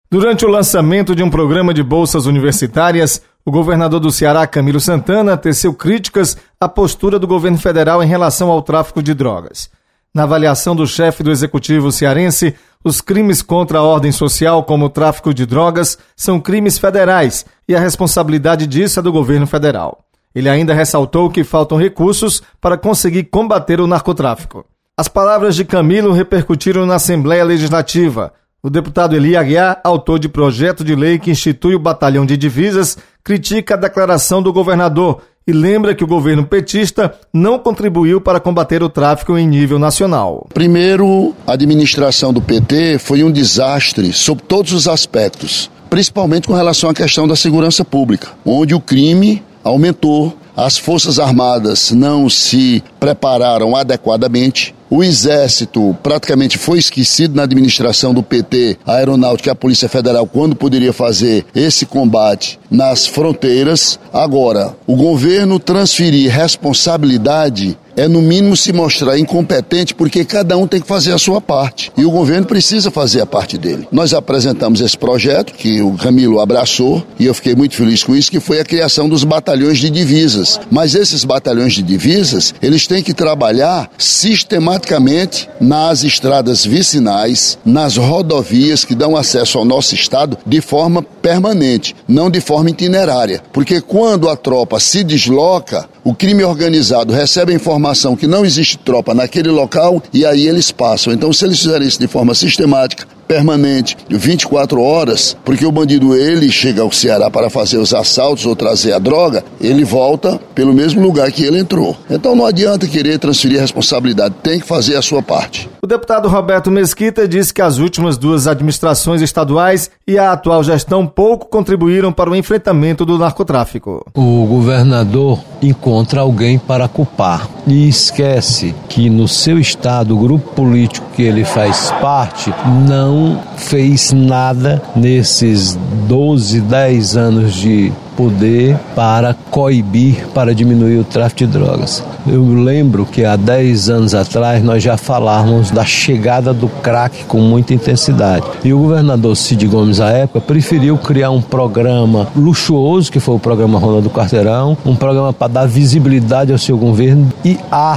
Durante o lançamento de um programa de bolsas universitárias, o governador do Ceará, Camilo Santana, teceu críticas à postura do governo federal em relação ao tráfico de drogas. Na avaliação do chefe do executivo cearense, os crimes contra a ordem social, como o tráfico de drogas, são crimes federais e a responsabilidade disso é do governo federal. Ele ainda ressaltou que faltam recursos para conseguir combater o narcotráfico. As palavras de Camilo repercutiram na Assembleia Legislativa. O deputado Eli Aguiar, autor de projeto de lei que institui o Batalhão de Divisas, critica a declaração do governador e lembra que o governo petista não contribuiu para combater o tráfico em nível nacional. Primeiro, a administração do PT foi um desastre sob todos os aspectos, principalmente com relação à questão da segurança pública, onde o crime aumentou, as Forças Armadas não se prepararam adequadamente, o Exército praticamente foi esquecido na administração do PT, a Aeronáutica e a Polícia Federal, quando poderia fazer esse combate nas fronteiras. Agora, o governo transferir responsabilidade é no mínimo se mostrar incompetente, porque cada um tem que fazer a sua parte. E o governo precisa fazer a parte dele. Nós apresentamos esse projeto, que o Camilo abraçou, e eu fiquei muito feliz com isso, que foi a criação dos batalhões de divisas. Mas esses batalhões de divisas, eles têm que trabalhar sistematicamente nas estradas vicinais, nas rodovias que dão acesso ao nosso estado de forma permanente, não de forma itinerária. Porque quando a tropa se desloca, o crime organizado recebe a informação que não existe tropa naquele local e aí eles passam. Então, se eles fizerem isso de forma sistemática, permanente, 24 horas, porque o bandido, ele chega ao Ceará para fazer os assaltos ou trazer a droga, ele volta pelo mesmo lugar que ele entrou. Então não adianta querer transferir a responsabilidade, tem que fazer a sua parte. O deputado Roberto Mesquita disse que as últimas duas administrações estaduais e a atual gestão pouco contribuíram para o enfrentamento do narcotráfico. O governador encontra alguém para culpar e esquece que no seu estado, o grupo político que ele faz parte não fez nada nesses 12, 10 anos de poder para coibir, para diminuir o tráfico de drogas. Eu lembro que há 10 anos atrás nós já falávamos da chegada do crack com muita intensidade. E o governador Cid Gomes, à época, preferiu criar um programa luxuoso, que foi o programa Ronda do Quarteirão, um programa para dar visibilidade ao seu governo e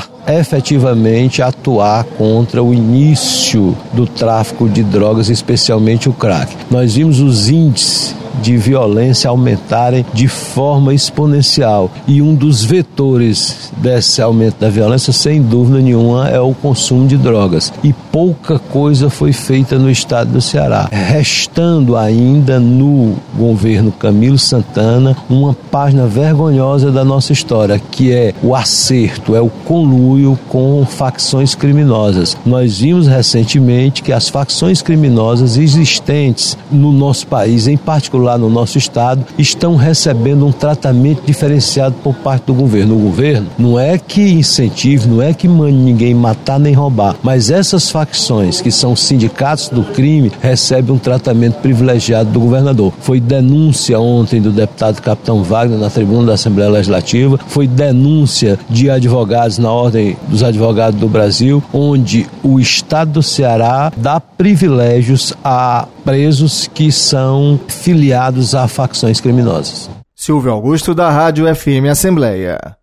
efetivamente atuar contra o início do tráfico de drogas, especialmente o crack. Nós vimos os índices de violência aumentarem de forma exponencial. E um dos vetores desse aumento da violência, sem dúvida nenhuma, é o consumo de drogas. E pouca coisa foi feita no estado do Ceará. Restando ainda no governo Camilo Santana uma página vergonhosa da nossa história, que é o acerto, é o conluio com facções criminosas. Nós vimos recentemente que as facções criminosas existentes no nosso país, em particular no nosso estado, estão recebendo um tratamento diferenciado por parte do governo. O governo não é que incentive, não é que mande ninguém matar nem roubar, mas essas facções que são sindicatos do crime recebem um tratamento privilegiado do governador. Foi denúncia ontem do deputado Capitão Wagner na tribuna da Assembleia Legislativa, foi denúncia de advogados na Ordem dos Advogados do Brasil, onde o estado do Ceará dá privilégios a presos que são filiados a facções criminosas. Silvio Augusto, da Rádio FM Assembleia.